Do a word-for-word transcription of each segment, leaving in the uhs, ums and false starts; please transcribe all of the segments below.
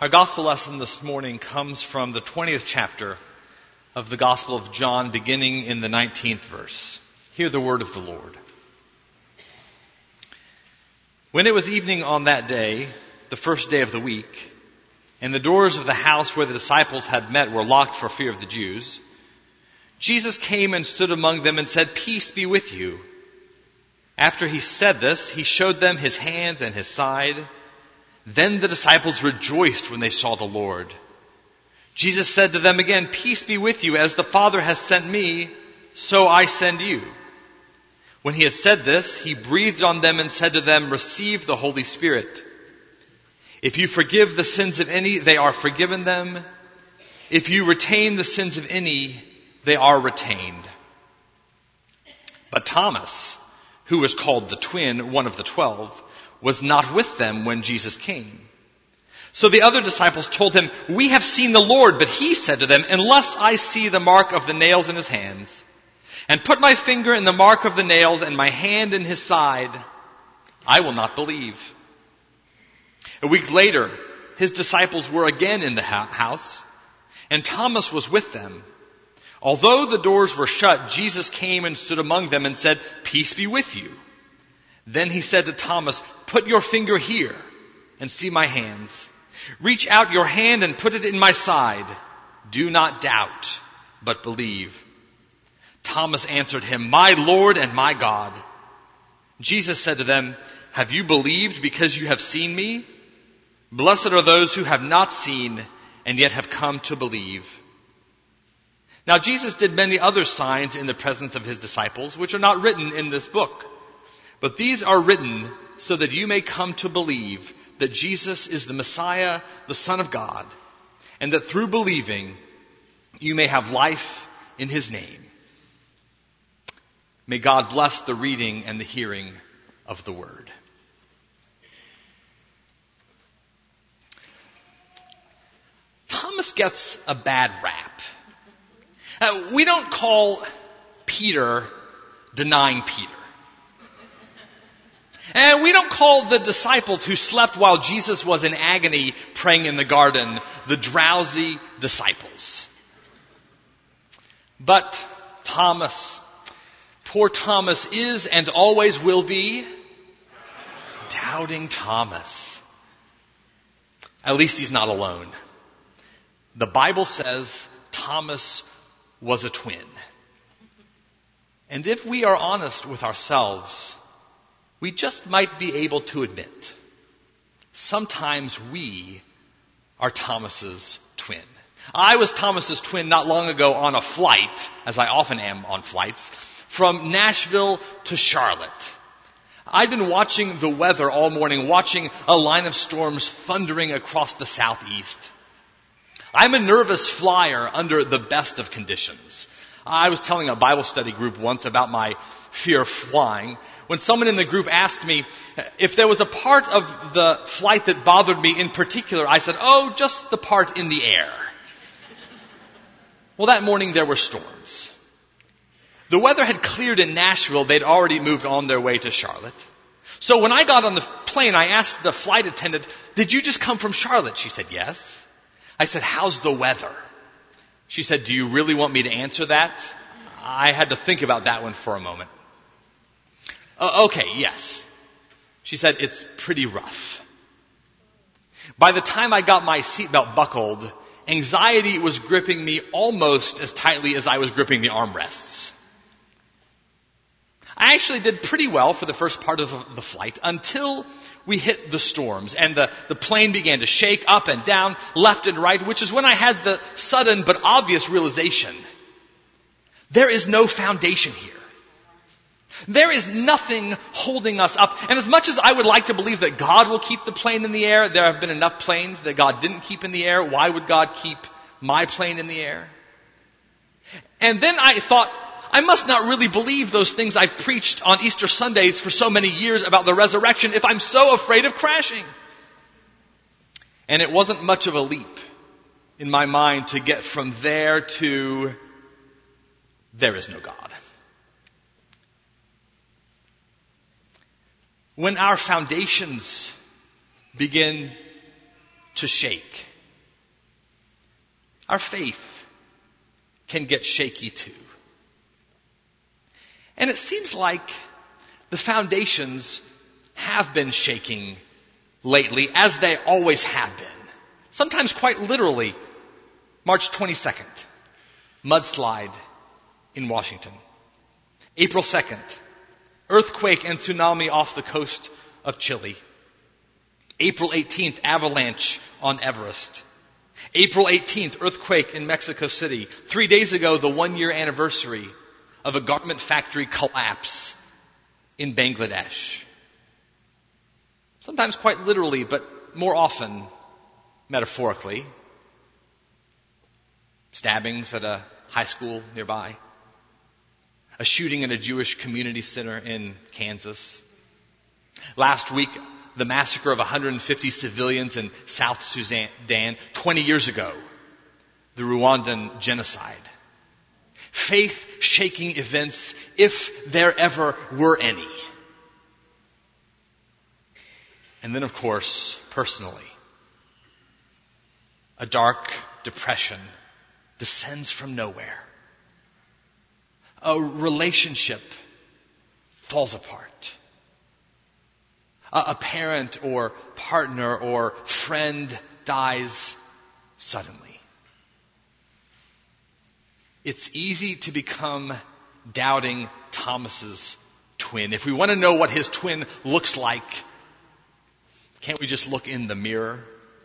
Our gospel lesson this morning comes from the twentieth chapter of the Gospel of John, beginning in the nineteenth verse. Hear the word of the Lord. When it was evening on that day, the first day of the week, and the doors of the house where the disciples had met were locked for fear of the Jews, Jesus came and stood among them and said, "Peace be with you." After he said this, he showed them his hands and his side. Then the disciples rejoiced when they saw the Lord. Jesus said to them again, "Peace be with you. As the Father has sent me, so I send you." When he had said this, he breathed on them and said to them, "Receive the Holy Spirit. If you forgive the sins of any, they are forgiven them. If you retain the sins of any, they are retained." But Thomas, who was called the twin, one of the twelve, was not with them when Jesus came. So the other disciples told him, "We have seen the Lord." But he said to them, "Unless I see the mark of the nails in his hands, and put my finger in the mark of the nails and my hand in his side, I will not believe." A week later, his disciples were again in the house, and Thomas was with them. Although the doors were shut, Jesus came and stood among them and said, "Peace be with you." Then he said to Thomas, "Put your finger here and see my hands. Reach out your hand and put it in my side. Do not doubt, but believe." Thomas answered him, "My Lord and my God." Jesus said to them, "Have you believed because you have seen me? Blessed are those who have not seen and yet have come to believe." Now Jesus did many other signs in the presence of his disciples, which are not written in this book. But these are written so that you may come to believe that Jesus is the Messiah, the Son of God, and that through believing you may have life in his name. May God bless the reading and the hearing of the word. Thomas gets a bad rap. Uh, we don't call Peter denying Peter. And we don't call the disciples who slept while Jesus was in agony praying in the garden the drowsy disciples. But Thomas, poor Thomas, is and always will be doubting Thomas. At least he's not alone. The Bible says Thomas was a twin. And if we are honest with ourselves, we just might be able to admit sometimes we are Thomas's twin. I was Thomas's twin not long ago on a flight, as I often am on flights, from Nashville to Charlotte. I'd been watching the weather all morning, watching a line of storms thundering across the southeast. I'm a nervous flyer under the best of conditions. I was telling a Bible study group once about my fear of flying, when someone in the group asked me if there was a part of the flight that bothered me in particular. I said, "Oh, just the part in the air." Well, that morning there were storms. The weather had cleared in Nashville. They'd already moved on their way to Charlotte. So when I got on the plane, I asked the flight attendant, "Did you just come from Charlotte?" She said, "Yes." I said, "How's the weather?" She said, "Do you really want me to answer that?" I had to think about that one for a moment. Uh, okay, yes. She said, "It's pretty rough." By the time I got my seatbelt buckled, anxiety was gripping me almost as tightly as I was gripping the armrests. I actually did pretty well for the first part of the flight until we hit the storms and the, the plane began to shake up and down, left and right, which is when I had the sudden but obvious realization. There is no foundation here. There is nothing holding us up. And as much as I would like to believe that God will keep the plane in the air, there have been enough planes that God didn't keep in the air. Why would God keep my plane in the air? And then I thought, I must not really believe those things I've preached on Easter Sundays for so many years about the resurrection if I'm so afraid of crashing. And it wasn't much of a leap in my mind to get from there to there is no God. When our foundations begin to shake our faith can get shaky too. And it seems like the foundations have been shaking lately, as they always have been. Sometimes quite literally. March twenty-second, mudslide in Washington. April second, earthquake and tsunami off the coast of Chile. April eighteenth, avalanche on Everest. April eighteenth, earthquake in Mexico City. Three days ago, the one-year anniversary of a garment factory collapse in Bangladesh. Sometimes quite literally, but more often metaphorically. Stabbings at a high school nearby. A shooting in a Jewish community center in Kansas. Last week, the massacre of one hundred fifty civilians in South Sudan. twenty years ago, the Rwandan genocide. Faith-shaking events, if there ever were any. And then, of course, personally, a dark depression descends from nowhere. A relationship falls apart. A, a parent or partner or friend dies suddenly. It's easy to become doubting Thomas's twin. If we want to know what his twin looks like, can't we just look in the mirror?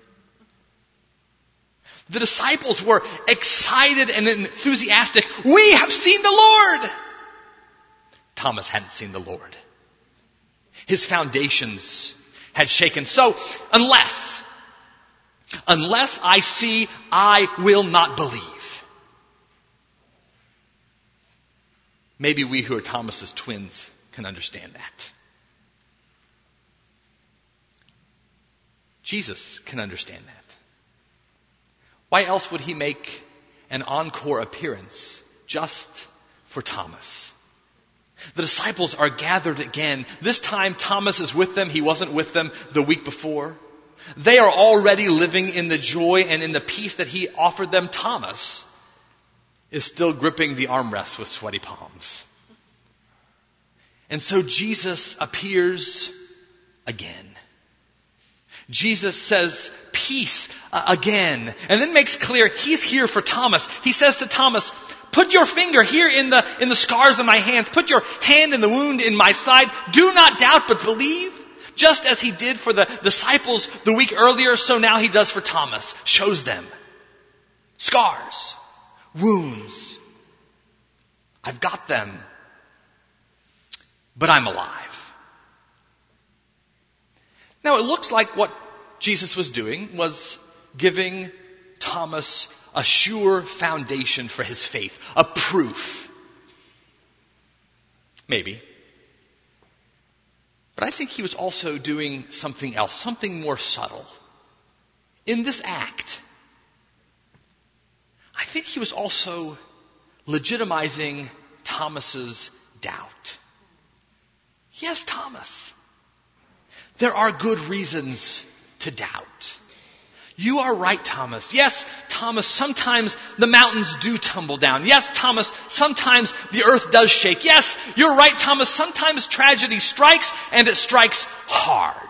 The disciples were excited and enthusiastic. We have seen the Lord! Thomas hadn't seen the Lord. His foundations had shaken. So, unless, unless I see, I will not believe. Maybe we who are Thomas's twins can understand that. Jesus can understand that. Why else would he make an encore appearance just for Thomas? The disciples are gathered again. This time Thomas is with them. He wasn't with them the week before. They are already living in the joy and in the peace that he offered them. Thomas is still gripping the armrest with sweaty palms. And so Jesus appears again. Jesus says, peace uh, again. And then makes clear he's here for Thomas. He says to Thomas, put your finger here in the, in the scars of my hands. Put your hand in the wound in my side. Do not doubt, but believe. Just as he did for the disciples the week earlier, so now he does for Thomas. Shows them. Scars. Wounds. I've got them. But I'm alive. Now it looks like what Jesus was doing was giving Thomas a sure foundation for his faith, a proof. Maybe. But I think he was also doing something else, something more subtle. In this act, I think he was also legitimizing Thomas's doubt. Yes, Thomas. There are good reasons to doubt. You are right, Thomas. Yes, Thomas, sometimes the mountains do tumble down. Yes, Thomas, sometimes the earth does shake. Yes, you're right, Thomas. Sometimes tragedy strikes, and it strikes hard.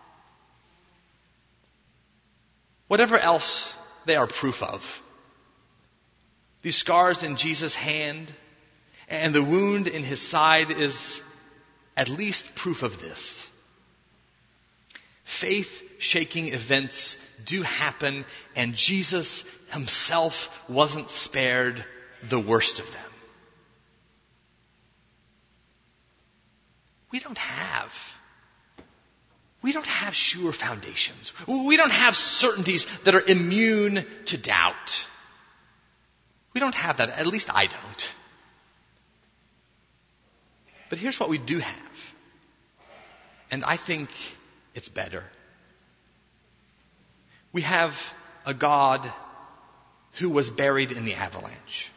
Whatever else they are proof of, these scars in Jesus' hand and the wound in his side is at least proof of this. Faith-shaking events do happen, and Jesus himself wasn't spared the worst of them. We don't have, we don't have sure foundations. We don't have certainties that are immune to doubt. We don't have that. At least I don't. But here's what we do have. And I think it's better. We have a God who was buried in the avalanche.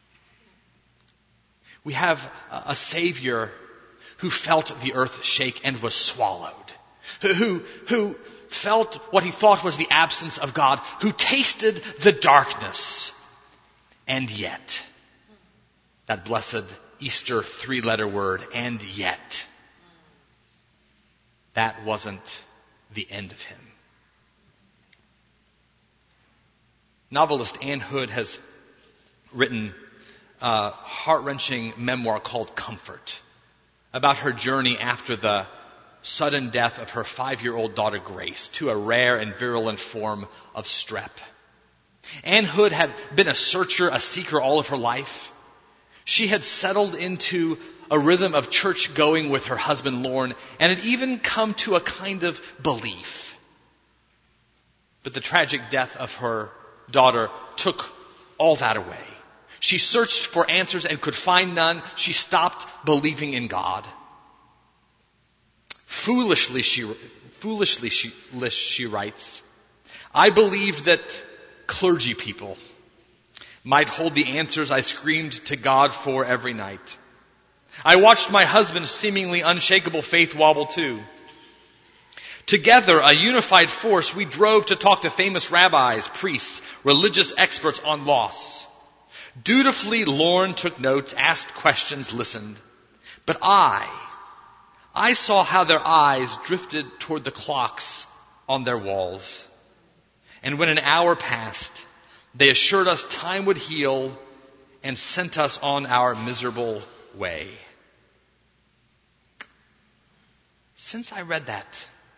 We have a Savior who felt the earth shake and was swallowed. Who, who, who felt what he thought was the absence of God, who tasted the darkness. And yet, that blessed Easter three-letter word, and yet, that wasn't the end of him. Novelist Anne Hood has written a heart-wrenching memoir called Comfort, about her journey after the sudden death of her five-year-old daughter Grace to a rare and virulent form of strep. Anne Hood had been a searcher, a seeker all of her life. She had settled into a rhythm of church going with her husband Lorne, and had even come to a kind of belief. But the tragic death of her daughter took all that away. She searched for answers and could find none. She stopped believing in God. Foolishly, she, foolishly she, she writes, I believed that clergy people might hold the answers I screamed to God for every night. I watched my husband's seemingly unshakable faith wobble too. Together, a unified force, we drove to talk to famous rabbis, priests, religious experts on loss. Dutifully, Lorne took notes, asked questions, listened. But I, I saw how their eyes drifted toward the clocks on their walls. And when an hour passed, they assured us time would heal and sent us on our miserable way. Since I read that,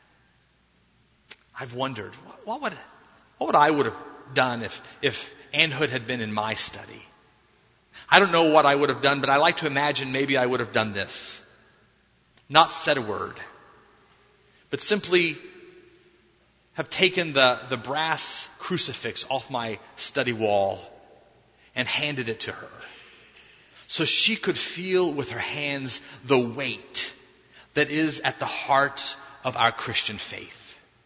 I've wondered, what would, what would I would have done if, if Anne Hood had been in my study? I don't know what I would have done, but I like to imagine maybe I would have done this. Not said a word, but simply have taken the, the brass crucifix off my study wall and handed it to her, so she could feel with her hands the weight that is at the heart of our Christian faith.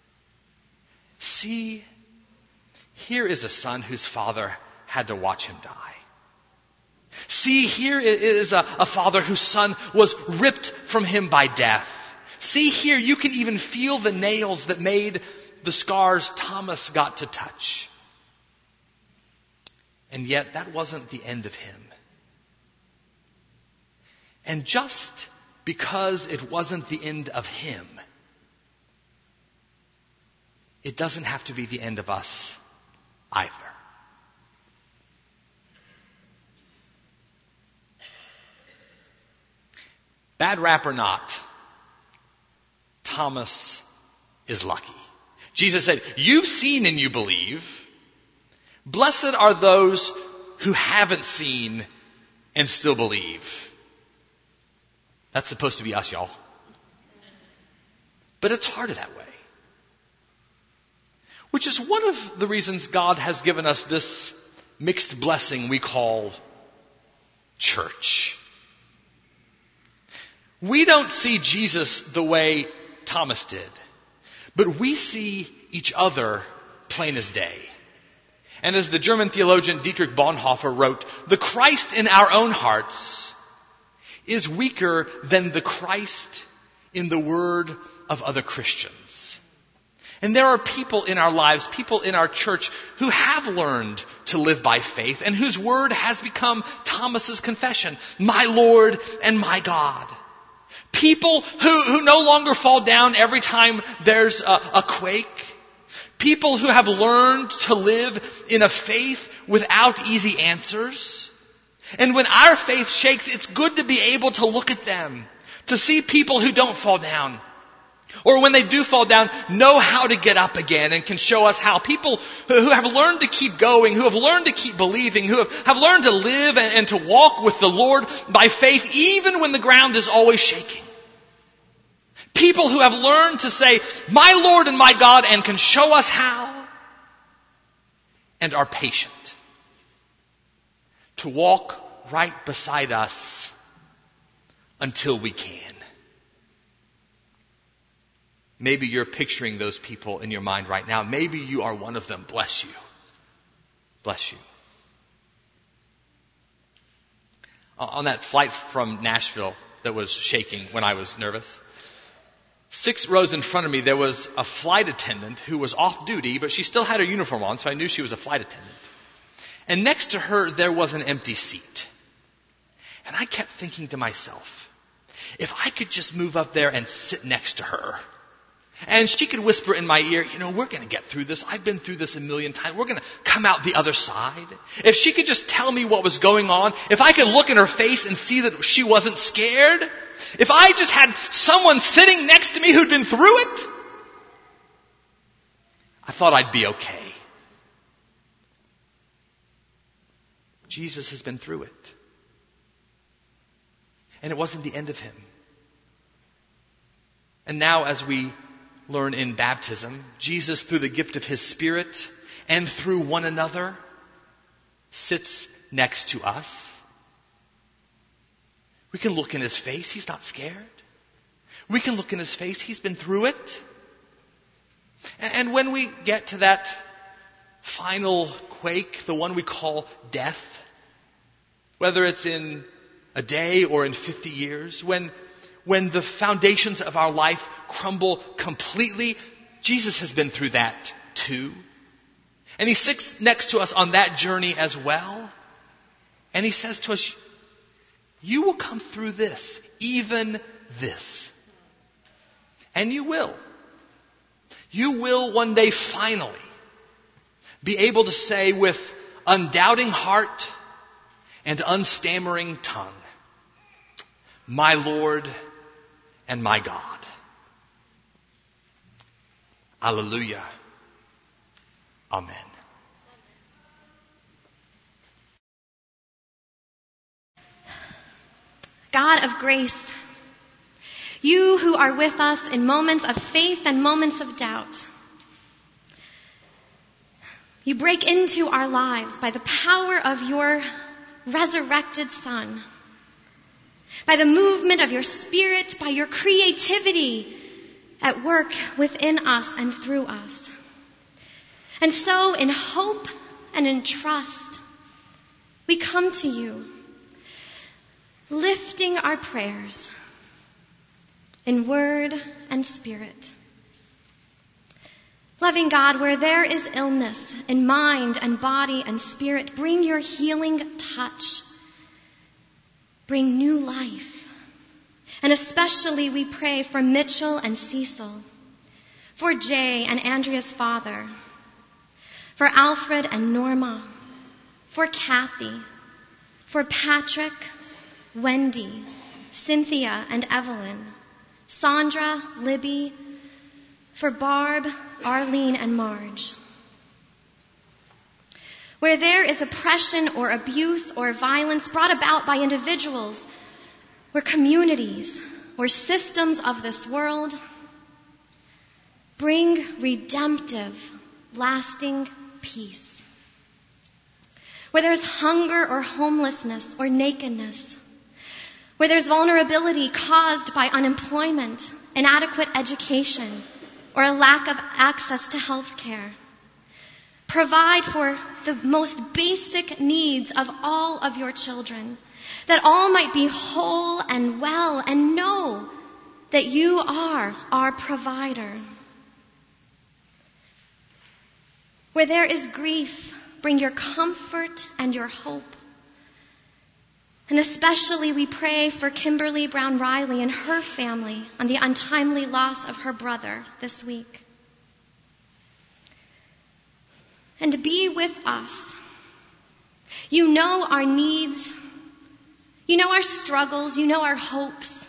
See, here is a son whose father had to watch him die. See, here is a, a father whose son was ripped from him by death. See, here you can even feel the nails that made the scars Thomas got to touch. And yet that wasn't the end of him. And just because it wasn't the end of him, it doesn't have to be the end of us either. Bad rap or not, Thomas is lucky. Jesus said, you've seen and you believe. Blessed are those who haven't seen and still believe. That's supposed to be us, y'all. But it's harder that way. Which is one of the reasons God has given us this mixed blessing we call church. We don't see Jesus the way Thomas did, but we see each other plain as day. And as the German theologian Dietrich Bonhoeffer wrote, the Christ in our own hearts is weaker than the Christ in the word of other Christians. And there are people in our lives, people in our church who have learned to live by faith and whose word has become Thomas's confession, my Lord and my God. People who, who no longer fall down every time there's a, a quake. People who have learned to live in a faith without easy answers. And when our faith shakes, it's good to be able to look at them, to see people who don't fall down. Or when they do fall down, know how to get up again and can show us how. People who have learned to keep going, who have learned to keep believing, who have, have learned to live and, and to walk with the Lord by faith even when the ground is always shaking. People who have learned to say, my Lord and my God, and can show us how. And are patient to walk right beside us until we can. Maybe you're picturing those people in your mind right now. Maybe you are one of them. Bless you. Bless you. On that flight from Nashville that was shaking when I was nervous, Six rows in front of me, there was a flight attendant who was off duty, but she still had her uniform on, so I knew she was a flight attendant. And next to her, there was an empty seat. And I kept thinking to myself, if I could just move up there and sit next to her, and she could whisper in my ear, you know, we're going to get through this. I've been through this a million times. We're going to come out the other side. If she could just tell me what was going on, if I could look in her face and see that she wasn't scared, if I just had someone sitting next to me who'd been through it, I thought I'd be okay. Jesus has been through it. And it wasn't the end of him. And now as we learn in baptism, Jesus, through the gift of his Spirit and through one another, sits next to us. We can look in his face. He's not scared. We can look in his face. He's been through it. And when we get to that final quake, the one we call death, whether it's in a day or in fifty years, when When the foundations of our life crumble completely, Jesus has been through that too. And he sits next to us on that journey as well. And he says to us, you will come through this, even this. And you will. You will one day finally be able to say with undoubting heart and unstammering tongue, my Lord and my God. Alleluia. Amen. God of grace, you who are with us in moments of faith and moments of doubt, you break into our lives by the power of your resurrected Son, by the movement of your Spirit, by your creativity at work within us and through us. And so in hope and in trust, we come to you, lifting our prayers in word and spirit. Loving God, where there is illness in mind and body and spirit, bring your healing touch. Bring new life. And especially we pray for Mitchell and Cecil, for Jay and Andrea's father, for Alfred and Norma, for Kathy, for Patrick, Wendy, Cynthia and Evelyn, Sandra, Libby, for Barb, Arlene and Marge. Where there is oppression or abuse or violence brought about by individuals, or communities, or systems of this world, bring redemptive, lasting peace. Where there's hunger or homelessness or nakedness, where there's vulnerability caused by unemployment, inadequate education, or a lack of access to health care, provide for the most basic needs of all of your children, that all might be whole and well, and know that you are our provider. Where there is grief, bring your comfort and your hope. And especially we pray for Kimberly Brown Riley and her family on the untimely loss of her brother this week. And be with us. You know our needs. You know our struggles. You know our hopes.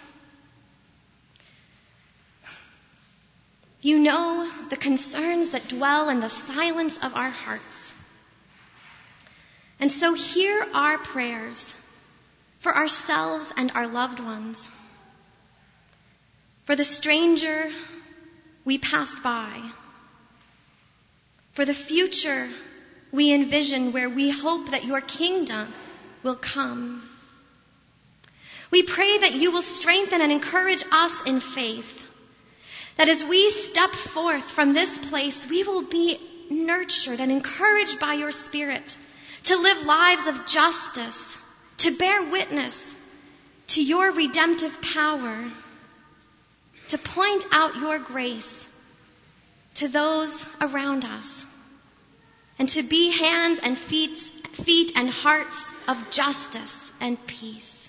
You know the concerns that dwell in the silence of our hearts. And so hear our prayers for ourselves and our loved ones, for the stranger we passed by, for the future we envision where we hope that your kingdom will come. We pray that you will strengthen and encourage us in faith, that as we step forth from this place, we will be nurtured and encouraged by your Spirit to live lives of justice, to bear witness to your redemptive power, to point out your grace to those around us, and to be hands and feet, feet and hearts of justice and peace.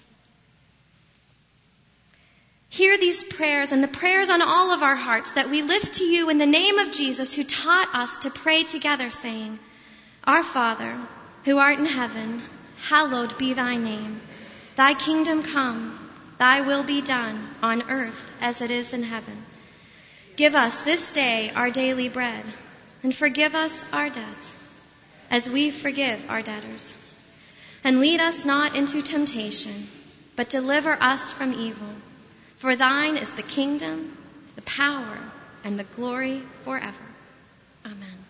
Hear these prayers and the prayers on all of our hearts that we lift to you in the name of Jesus, who taught us to pray together, saying, Our Father, who art in heaven, hallowed be thy name. Thy kingdom come, thy will be done on earth as it is in heaven. Give us this day our daily bread, and forgive us our debts, as we forgive our debtors. And lead us not into temptation, but deliver us from evil. For thine is the kingdom, the power, and the glory forever. Amen.